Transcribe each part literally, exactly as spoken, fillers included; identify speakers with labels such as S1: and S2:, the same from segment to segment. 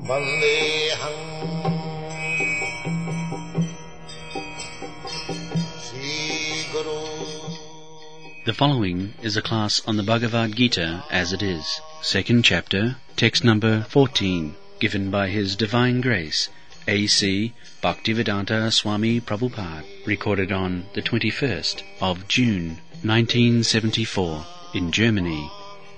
S1: Vandeham Sri Guru.
S2: The following is a class on the Bhagavad Gita as it is, second chapter, text number fourteen, given by His Divine Grace, A C Bhaktivedanta Swami Prabhupada, recorded on the twenty-first of June, nineteen seventy-four, in Germany.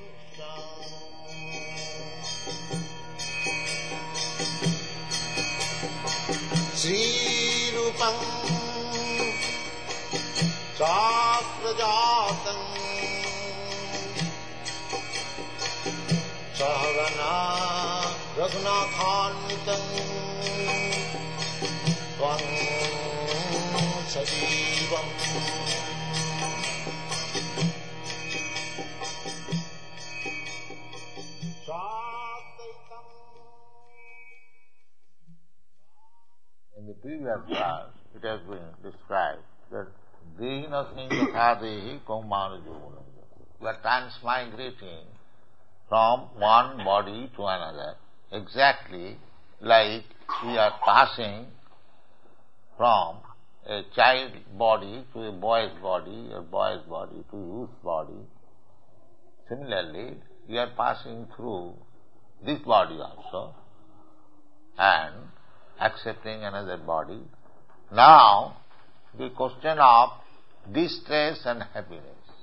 S1: Sri Rupam Sakrajatam Sahagana Raghunathanvitam Tvam Sajivam
S3: In the previous class, it has been described that Dehina Singha Dehi Kaumana Joguna. We are transmigrating from one body to another, exactly like we are passing from a child body to a boy's body, a boy's body to youth's body. Similarly, we are passing through this body also and accepting another body. Now, the question of distress and happiness.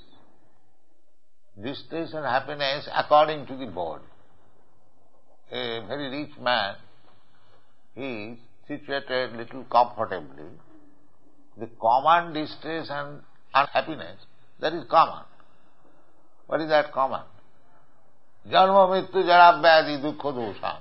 S3: Distress and happiness according to the body. A very rich man is situated little comfortably. The common distress and unhappiness, that is common. What is that common? Janma mittu jara vyadi dukkha dosham.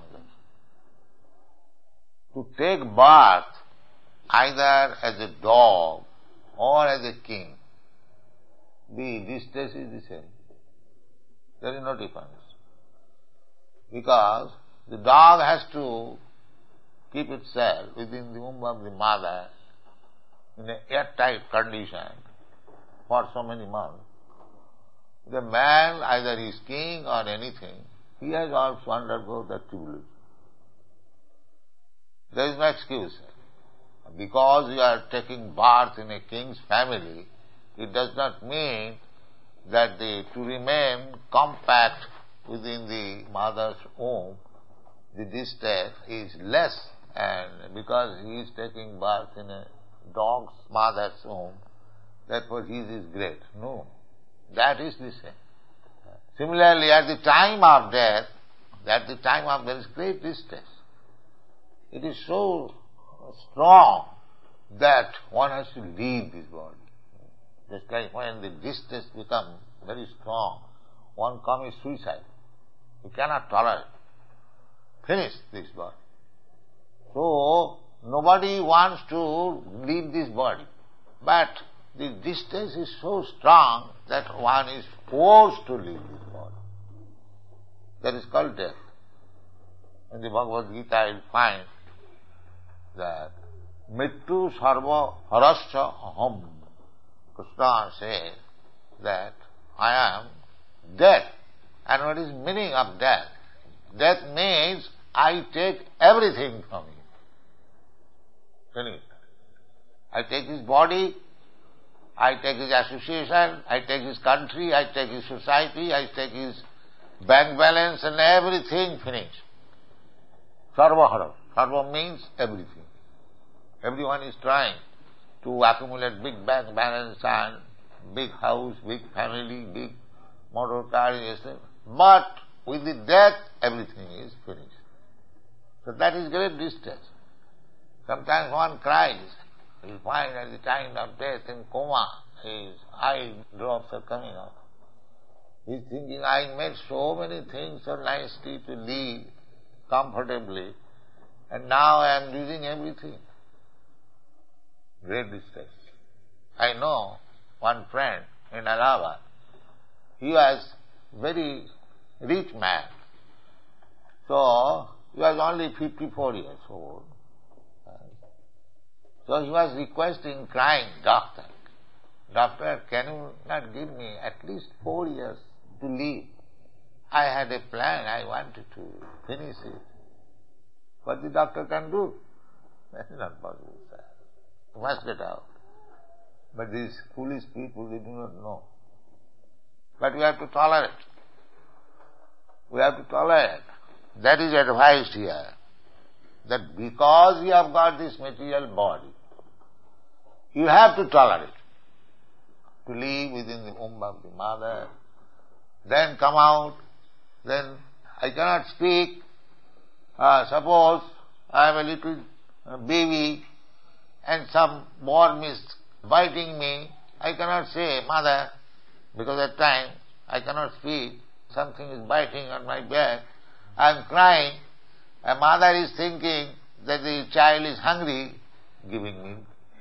S3: To take birth either as a dog or as a king, the distress is the same. There is no difference. Because the dog has to keep itself within the womb of the mother in an airtight condition for so many months. The man, either he is king or anything, he has also undergone that tribulation. There is no excuse. Because you are taking birth in a king's family, it does not mean that the, to remain compact within the mother's womb, the distress is less, and because he is taking birth in a dog's mother's womb, therefore his is great. No, that is the same. Similarly, at the time of death, at the time of there is great distress. It is so strong that one has to leave this body. Just like when the distress becomes very strong, one commits suicide. You cannot tolerate. Finish this body. So, nobody wants to leave this body. But the distress is so strong that one is forced to leave this body. That is called death. In the Bhagavad Gita you find that Mittu Sarva Harascha Aham. Krishna says that I am death. And what is meaning of death? Death means I take everything from you. Finish. I take his body, I take his association, I take his country, I take his society, I take his bank balance and everything finished. Sarva Hara. Sarva means everything. Everyone is trying to accumulate big bank balance and big house, big family, big motor car, et cetera. But with the death, everything is finished. So that is great distress. Sometimes one cries. You find at the time of death in coma, his eye drops are coming out. He is thinking, I made so many things so nicely to live comfortably, and now I am losing everything. Great distress. I know one friend in Allahabad. He was very rich man. So, he was only fifty-four years old. So he was requesting, crying, Doctor, Doctor, can you not give me at least four years to live? I had a plan, I wanted to finish it. What the doctor can do? That is not possible, sir. You must get out. But these foolish people, they do not know. But we have to tolerate. We have to tolerate. That is advised here. That because you have got this material body, you have to tolerate. To live within the womb of the mother, then come out, then I cannot speak. Uh, suppose I have a little uh, baby and some worm is biting me, I cannot say, Mother, because at time I cannot speak, something is biting on my back, I am crying, a mother is thinking that the child is hungry, giving milk.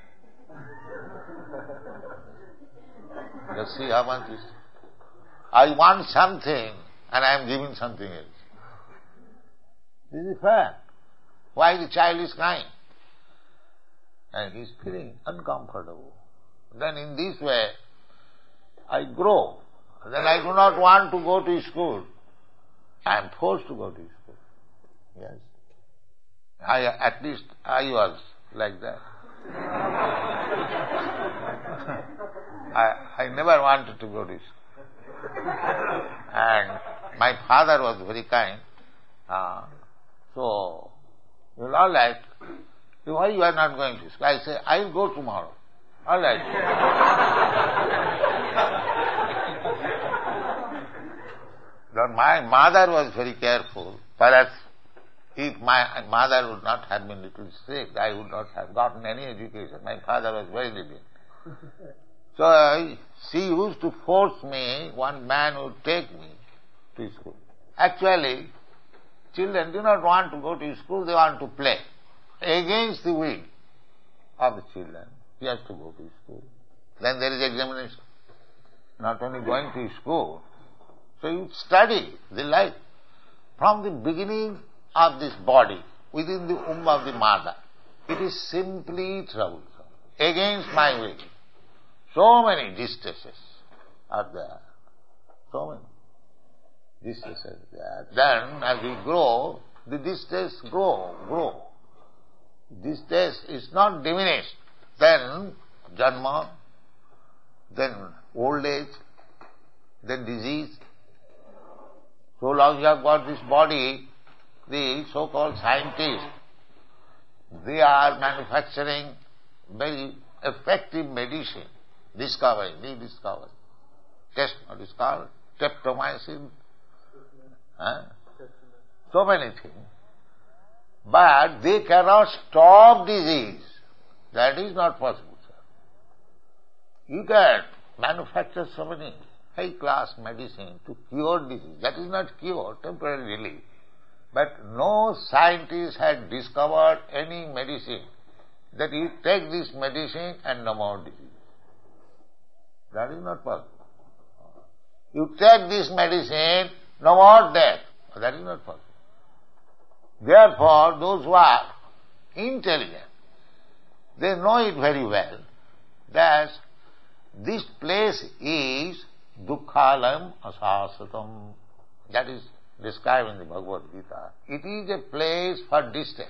S3: Let's see how much is. I want something and I am giving something else. This is fair. Why the child is crying? And he is feeling uncomfortable. Then in this way, I grow. Then I do not want to go to school. I am forced to go to school. Yes. I, at least I was like that. I, I never wanted to go to school. And my father was very kind. Uh, so, you know, all right, why you are not going to school? I say, I will go tomorrow. All right. But my mother was very careful. Perhaps if my mother would not have been little strict, I would not have gotten any education. My father was very lenient. So uh, she used to force me, one man would take me to school. Actually, children do not want to go to school, they want to play. Against the will of the children, he has to go to school. Then there is examination. Not only going to school, so you study the life from the beginning of this body, within the womb of the mother. It is simply troublesome, against my will. So many distresses are there. So many distresses are there. Then as we grow, the distress grow, grow. Distress is not diminished. Then janma, then old age, then disease. So long you have got this body, the so-called scientists, they are manufacturing very effective medicine. Discovery, new discovery. Test not discovered, streptomycin, huh? So many things. But they cannot stop disease. That is not possible, sir. You can manufacture so many high-class medicine to cure disease. That is not cure, temporary relief. But no scientist had discovered any medicine that you take this medicine and no more disease. That is not possible. You take this medicine, no more death. That is not possible. Therefore, those who are intelligent, they know it very well that this place is dukkhalayam asasatam. That is described in the Bhagavad Gita. It is a place for distress.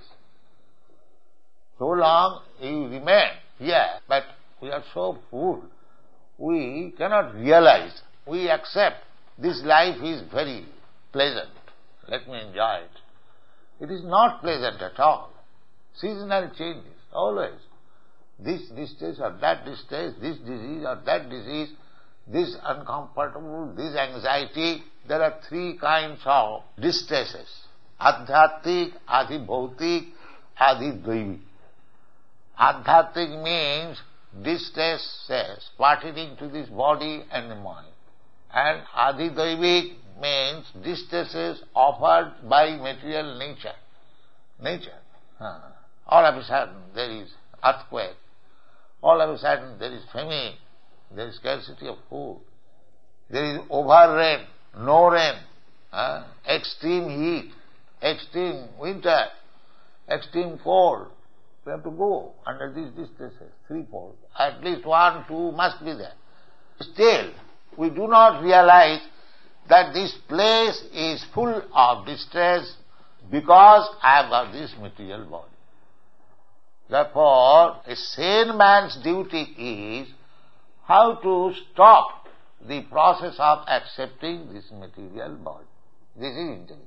S3: So long you remain here, but we are so full, we cannot realize, we accept this life is very pleasant, let me enjoy it. It is not pleasant at all. Seasonal changes, always. This distress or that distress, this disease or that disease, this uncomfortable, this anxiety. There are three kinds of distresses. Adhyatmik, adhibhautik, adhidvaivik. Adhyatmik means distresses pertaining to this body and the mind. And adhidvaivik means distresses offered by material nature. Nature. Huh. All of a sudden there is earthquake. All of a sudden there is famine. There is scarcity of food. There is over rain, no rain, huh? Extreme heat, extreme winter, extreme cold. We have to go under these distresses, threefold. At least one, two must be there. Still, we do not realize that this place is full of distress, because I have got this material body. Therefore, a sane man's duty is how to stop the process of accepting this material body. This is intelligence.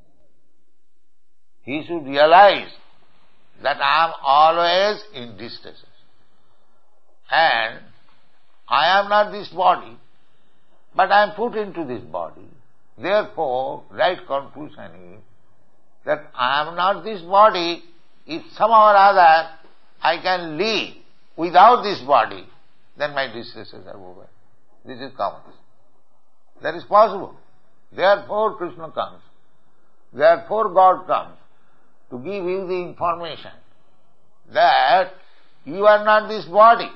S3: He should realize that I am always in distress. And I am not this body, but I am put into this body. Therefore, right conclusion is that I am not this body. If somehow or other I can live without this body, then my distresses are over. This is common. That is possible. Therefore Krishna comes. Therefore God comes to give you the information that you are not this body.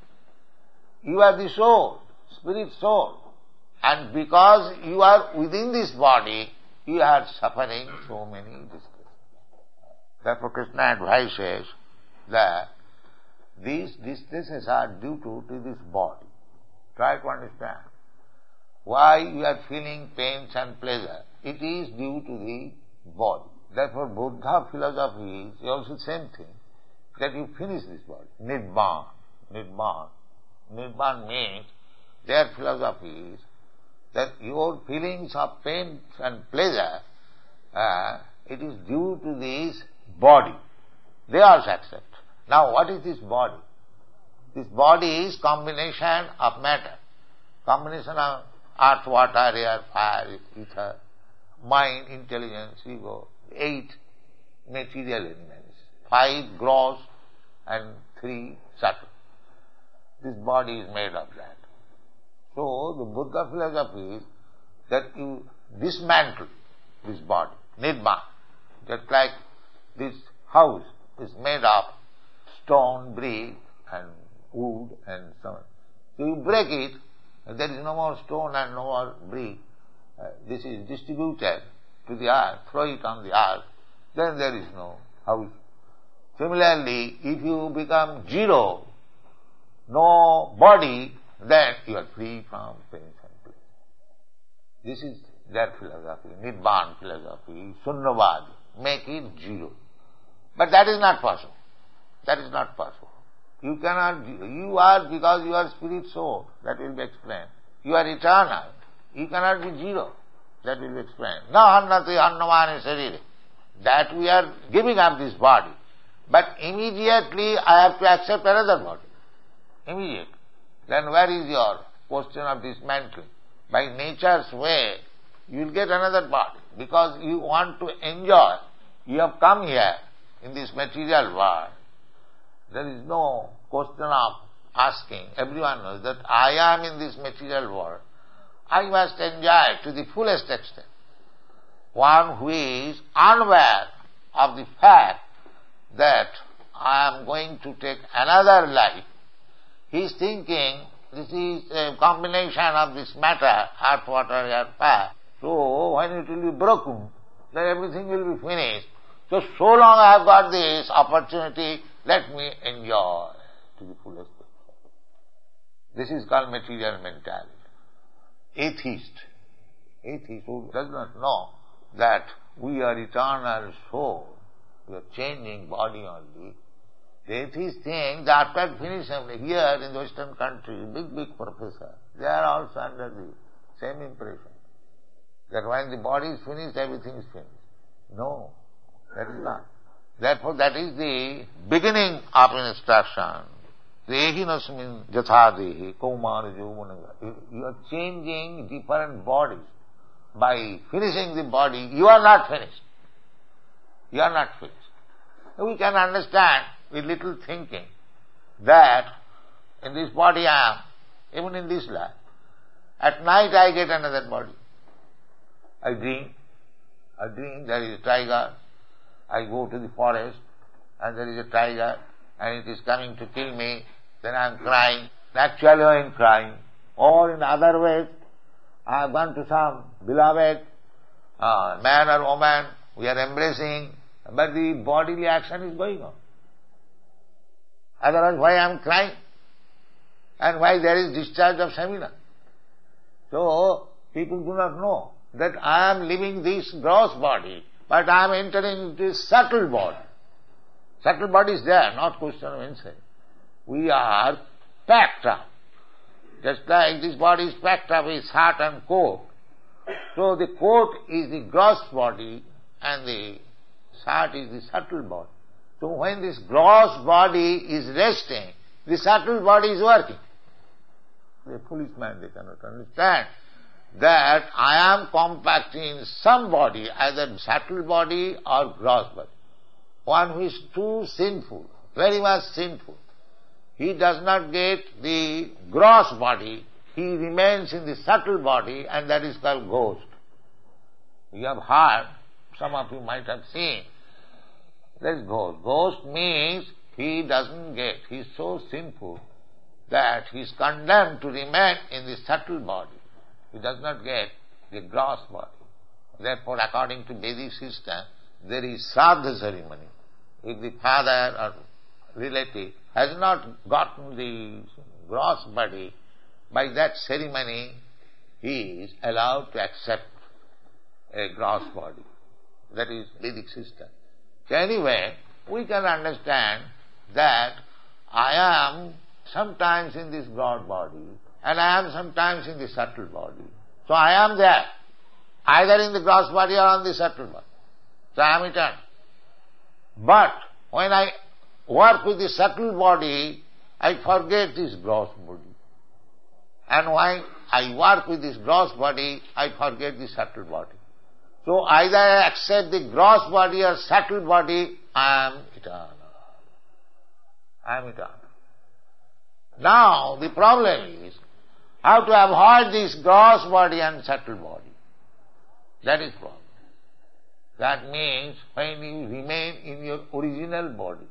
S3: You are the soul, spirit soul. And because you are within this body, you are suffering so many distresses. Therefore Krishna advises that these distresses are due to, to this body. Try to understand. Why you are feeling pains and pleasure? It is due to the body. Therefore Buddha philosophy is also the same thing, that you finish this body. Nibbana. Nibbana. Nibbana means, their philosophy is that your feelings of pain and pleasure, uh, it is due to this body. They also accept. Now what is this body? This body is combination of matter. Combination of earth, water, air, fire, ether, mind, intelligence, ego. Eight material elements. Five gross and three subtle. This body is made of that. So the Buddha philosophy is that you dismantle this body. Nibbana. Just like this house is made of stone, brick and wood and so on. So you break it, and there is no more stone and no more brick. Uh, this is distributed to the earth, throw it on the earth, then there is no house. Similarly, if you become zero, no body, then you are free from pain and pleasure. This is their philosophy, Nibbana philosophy, Sunyavad, make it zero. But that is not possible. That is not possible. You cannot, you are because you are spirit soul, that will be explained. You are eternal. You cannot be zero. That will be explained. Na hannati hannamani sarire. That we are giving up this body. But immediately I have to accept another body. Immediately. Then where is your question of dismantling? By nature's way, you will get another body. Because you want to enjoy. You have come here in this material world. There is no question of asking. Everyone knows that I am in this material world. I must enjoy to the fullest extent. One who is unaware of the fact that I am going to take another life, he is thinking this is a combination of this matter, earth, water, air, fire. So when it will be broken, then everything will be finished. So, so long I have got this opportunity, let me enjoy to the fullest extent. This is called material mentality. Atheist. Atheist who does not know that we are eternal soul, we are changing body only. The atheist think that after finishing here in the Western country, big, big professor, they are also under the same impression. That when the body is finished, everything is finished. No, that is not. Therefore, that is the beginning of instruction. Dehinasmin jathadehi kaumara jovanaga. You are changing different bodies. By finishing the body, you are not finished. You are not finished. We can understand with little thinking that in this body I am, even in this life. At night I get another body. I dream. I dream there is a tiger. I go to the forest and there is a tiger and it is coming to kill me. Then I am crying. Actually I am crying. Or in other ways, I have gone to some beloved uh, man or woman, we are embracing, but the bodily action is going on. Otherwise, why I am crying? And why there is discharge of semina? So, people do not know that I am living this gross body, but I am entering into a subtle body. Subtle body is there, not question of inside. We are packed up. Just like this body is packed up with heart and coat. So the coat is the gross body and the heart is the subtle body. So when this gross body is resting, the subtle body is working. The foolish man, they cannot understand that I am compacting some body, either subtle body or gross body. One who is too sinful, very much sinful, he does not get the gross body, he remains in the subtle body, and that is called ghost. You have heard, some of you might have seen, that is ghost. Ghost means he doesn't get, he is so sinful that he is condemned to remain in the subtle body. He does not get the gross body. Therefore, according to Vedic system, there is Shraddha ceremony. If the father or relative has not gotten the gross body, by that ceremony he is allowed to accept a gross body. That is Vedic system. So anyway, we can understand that I am sometimes in this gross body and I am sometimes in the subtle body. So I am there, either in the gross body or on the subtle body. So I am eternal. But when I work with the subtle body, I forget this gross body. And when I work with this gross body, I forget the subtle body. So either I accept the gross body or subtle body, I am eternal. I am eternal. Now the problem is how to avoid this gross body and subtle body. That is the problem. That means when you remain in your original body,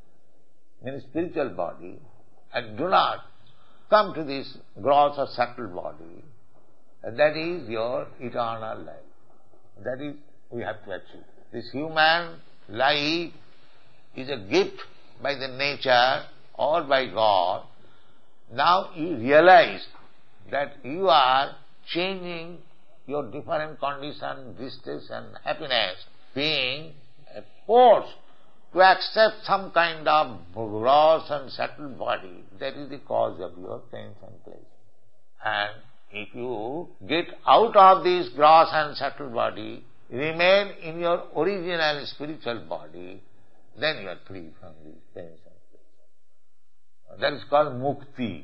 S3: in spiritual body, and do not come to this gross or subtle body, that is your eternal life. That is, we have to achieve. This human life is a gift by the nature or by God. Now you realize that you are changing your different condition, distress and happiness, being forced to accept some kind of gross and subtle body. That is the cause of your pains and pleasure. And if you get out of this gross and subtle body, remain in your original spiritual body, then you are free from these pains and pleasure. That is called mukti.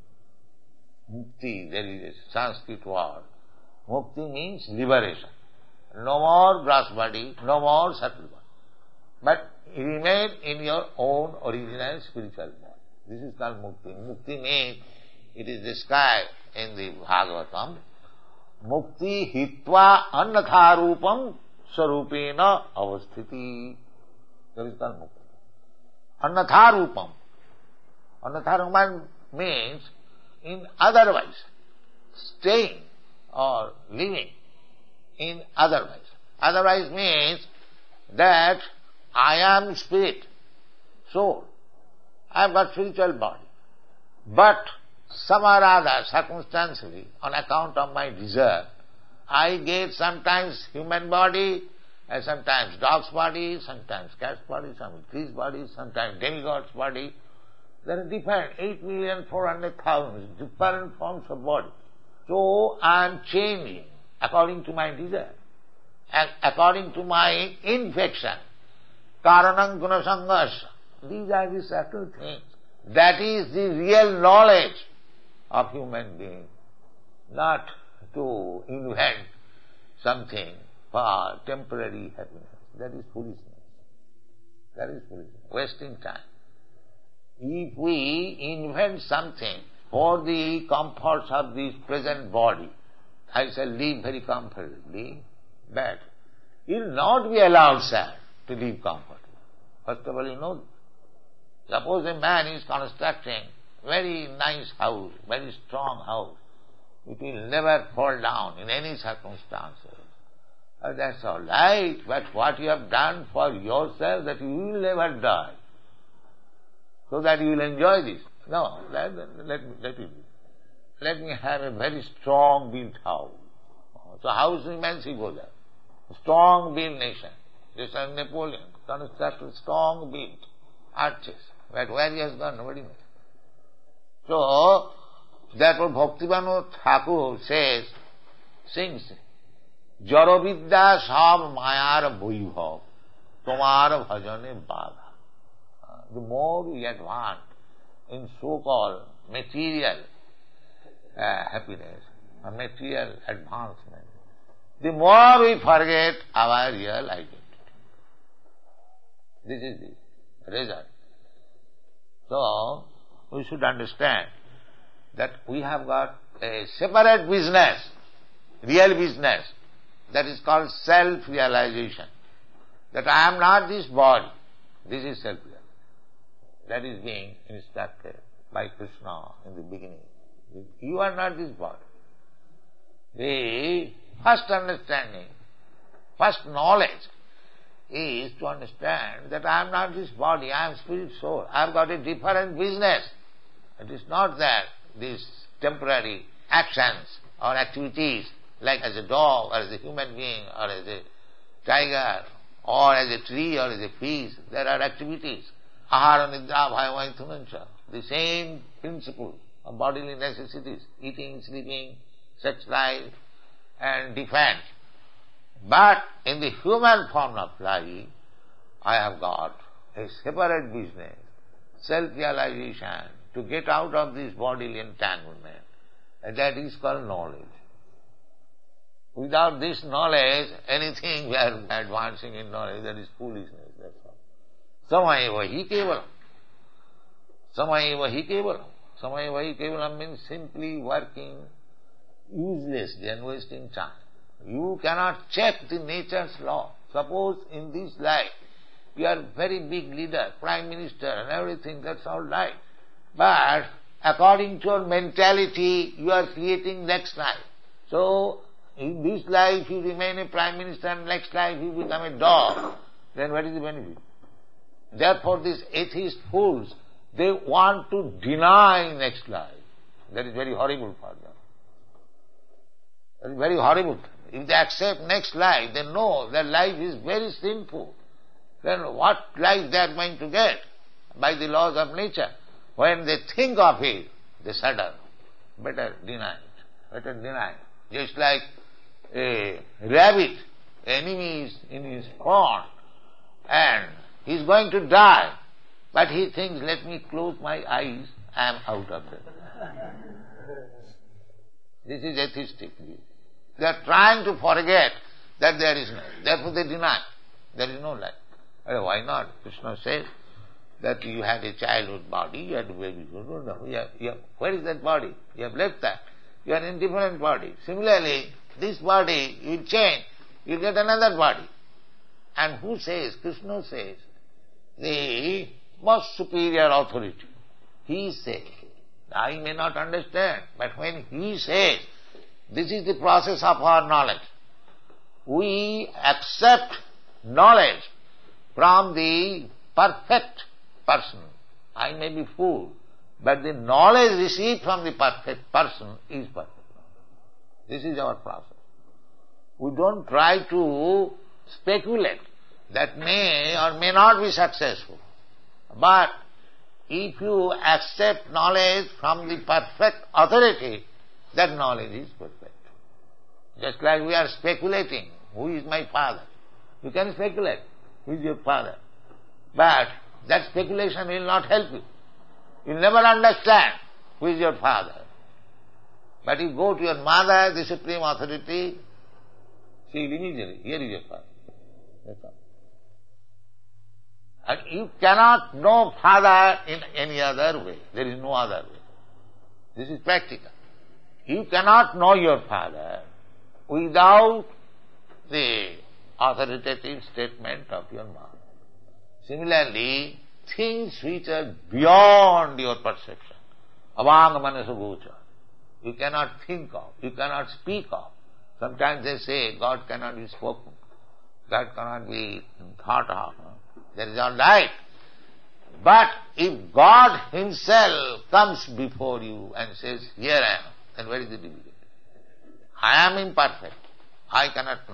S3: Mukti, there is a Sanskrit word. Mukti means liberation. No more gross body, no more subtle body. But remain in your own original spiritual body. This is called mukti. Mukti means, it is described in the Bhagavatam, mukti hitva annatharupam sarupena avasthiti. That is called mukti. Annatharupam. Annatharupam means in otherwise, staying or living in otherwise. Otherwise means that I am spirit, soul. I have got spiritual body. But some or other, circumstantially, on account of my desire, I get sometimes human body, and sometimes dog's body, sometimes cat's body, sometimes tree's body, sometimes demigod's body. There are different, eight million four hundred thousand different forms of body. So I am changing according to my desire, and according to my infection. Karanam gunasangasya. These are the subtle things. That is the real knowledge of human being, not to invent something for temporary happiness. That is foolishness. That is foolishness. Wasting time. If we invent something for the comforts of this present body, I shall live very comfortably, but you will not be allowed, sir, to live comfortably. First of all, you know, suppose a man is constructing very nice house, very strong house, it will never fall down in any circumstances. Uh, that's all right, but what you have done for yourself, that you will never die, so that you will enjoy this. No, let, let, let it be. Let me have a very strong built house. So house remains, you go there. strong-built nation. Just like Napoleon constructed strong-built arches. But where he has gone, nobody knows. So, therefore Bhaktivinoda Thakur says, sings, Jaravidya sab mayar bhaibhav, tomar bhajane bada. The more we advance in so-called material uh, happiness, or material advancement, the more we forget our real identity. This is the result. So, we should understand that we have got a separate business, real business, that is called self-realization. That I am not this body. This is self-realization. That is being instructed by Krishna in the beginning. You are not this body. The first understanding, first knowledge is to understand that I am not this body, I am spirit soul. I have got a different business. It is not that these temporary actions or activities, like as a dog or as a human being or as a tiger or as a tree or as a fish, there are activities. Ahara nidra bhaya vaithunancha. The same principle of bodily necessities, eating, sleeping, sex life and defense. But in the human form of life, I have got a separate business, self-realization, to get out of this bodily entanglement. And that is called knowledge. Without this knowledge, anything we are advancing in knowledge, that is foolishness, that's all. Samayeva hi kevalam. Samayeva hi kevalam. Samayeva hi kevalam means simply working uselessly and wasting time. You cannot check the nature's law. Suppose in this life, you are very big leader, prime minister and everything, that's all right. But according to your mentality, you are creating next life. So, in this life you remain a prime minister and next life you become a dog. Then what is the benefit? Therefore these atheist fools, they want to deny next life. That is very horrible for them. That is very horrible. If they accept next life, they know that life is very sinful. Then what life they are going to get? By the laws of nature. When they think of it, they shudder. Better deny it. Better deny it. Just like a rabbit, enemy is in his front and he is going to die. But he thinks, let me close my eyes, I am out of it. This is atheistic view. They are trying to forget that there is no. Therefore they deny. There is no life. Why not? Krishna says that you had a childhood body, you had a baby. No, no, you have, you have, where is that body? You have left that. You are in different body. Similarly, this body, you will change, you will get another body. And who says? Krishna says, the most superior authority. He says. I may not understand, but when he says, this is the process of our knowledge. We accept knowledge from the perfect person. I may be fool, but the knowledge received from the perfect person is perfect. This is our process. We don't try to speculate that may or may not be successful. But if you accept knowledge from the perfect authority, that knowledge is perfect. Just like we are speculating, who is my father? You can speculate, who is your father? But that speculation will not help you. You will never understand who is your father. But you go to your mother, the supreme authority, she will immediately, here is your father. That's all. And you cannot know father in any other way. There is no other way. This is practical. You cannot know your father without the authoritative statement of your mother. Similarly, things which are beyond your perception, avang manasa gocha, you cannot think of, you cannot speak of. Sometimes they say God cannot be spoken, God cannot be thought of. That is all right. But if God himself comes before you and says, here I am, then where is the difficulty? I am imperfect. I cannot know.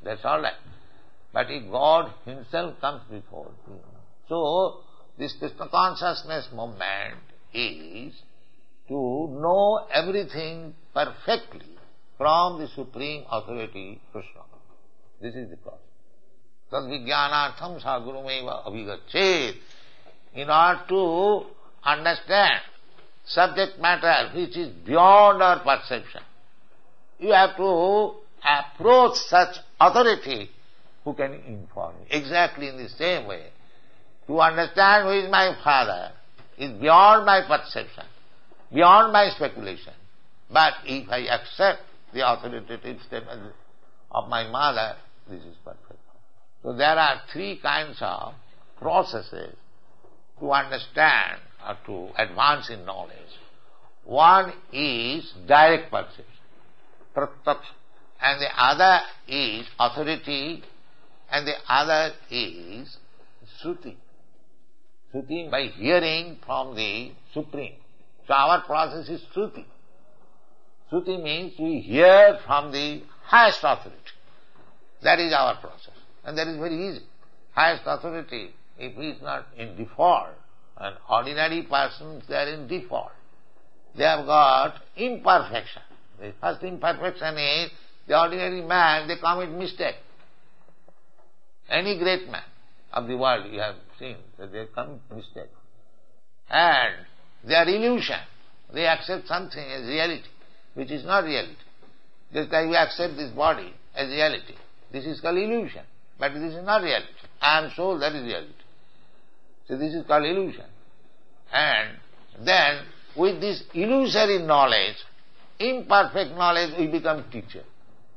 S3: that's all right. But if God Himself comes before you. So, this Krishna consciousness movement is to know everything perfectly from the Supreme Authority, Krishna. This is the process. Tad vijnanartham sa gurumeva abhigachet. In order to understand subject matter which is beyond our perception, you have to approach such authority who can inform you. Exactly in the same way, to understand who is my father is beyond my perception, beyond my speculation. But if I accept the authoritative statement of my mother, this is perfect. So there are three kinds of processes to understand or to advance in knowledge. One is direct perception, pratyaksh, and the other is authority, and the other is Shruti. Shruti by hearing from the Supreme. So our process is Shruti. Shruti means we hear from the highest authority. That is our process. And that is very easy. Highest authority, if he is not in default, an ordinary person, they are in default. They have got imperfection. The first imperfection is, the ordinary man, they commit mistake. Any great man of the world you have seen that they commit mistake. And they are illusion. They accept something as reality, which is not reality. Just like we accept this body as reality. This is called illusion. But this is not reality. I am soul, that is reality. So this is called illusion. And then with this illusory knowledge, imperfect knowledge, we become teacher.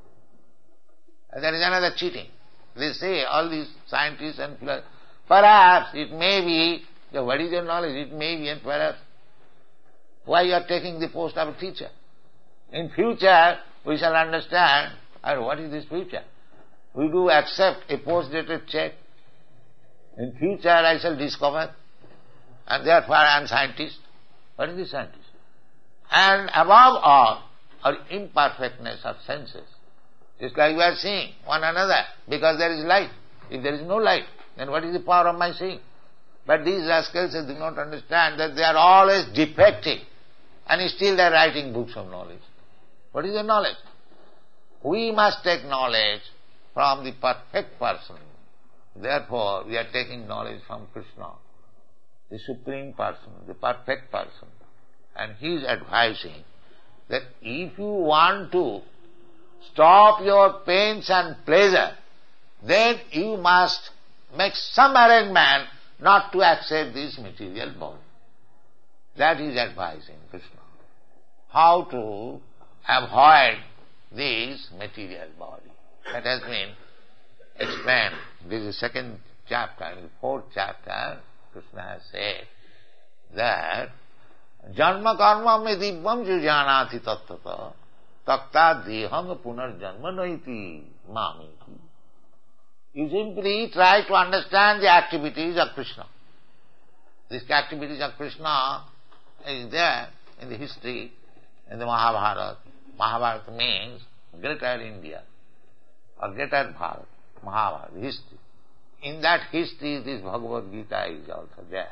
S3: And there is another cheating. They say, all these scientists and philosophers, perhaps it may be, so what is your knowledge? It may be, and perhaps. Why you are taking the post of a teacher? In future, we shall understand, or what is this future? We do accept a post-dated check. In future, I shall discover, and therefore I am scientist. What is the scientist? And above all, our imperfectness of senses. Just like we are seeing one another, because there is light. If there is no light, then what is the power of my seeing? But these rascals do not understand that they are always defective, and still they are writing books of knowledge. What is the knowledge? We must take knowledge from the perfect person. Therefore, we are taking knowledge from Krishna, the Supreme Person, the perfect person. And he is advising that if you want to stop your pains and pleasure, then you must make some arrangement not to accept this material body. That is advising Krishna. How to avoid this material body. That has been explained. This is the second chapter. In the fourth chapter, Krishna has said that Janma karma me dibbam jujanati tattata takta deham punar janma naiti mamiti. You simply try to understand the activities of Krishna. These activities of Krishna is there in the history, in the Mahabharata. Mahabharata means greater India, or greater Bharat, Mahabharata, history. In that history, this Bhagavad Gita is also there.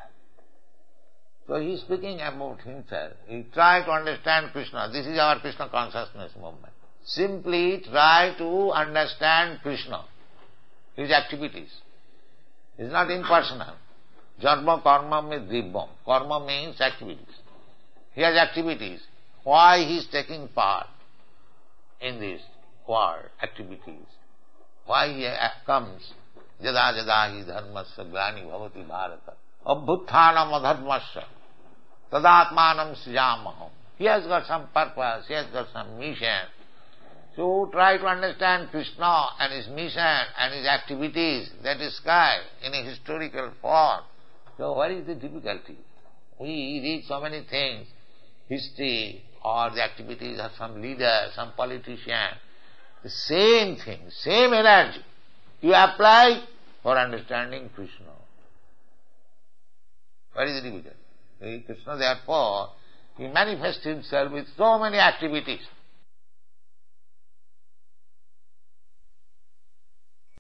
S3: So he is speaking about himself. He try to understand Krishna. This is our Krishna consciousness movement. Simply try to understand Krishna, his activities. It is not impersonal. Janma karma me dibbam. Karma means activities. He has activities. Why he is taking part in this world, activities? Why he comes? Jada jada hi dharmasya glani bhavati bharata abhuthanam adharmasya tadatmanam srijamaham. He has got some purpose, he has got some mission. So try to understand Krishna and his mission and his activities that is described in a historical form. So what is the difficulty? We read so many things, history or the activities of some leader, some politician. The same thing, same energy you apply for understanding Krishna. What is the difficulty? Krishna, therefore, he manifests himself with so many activities.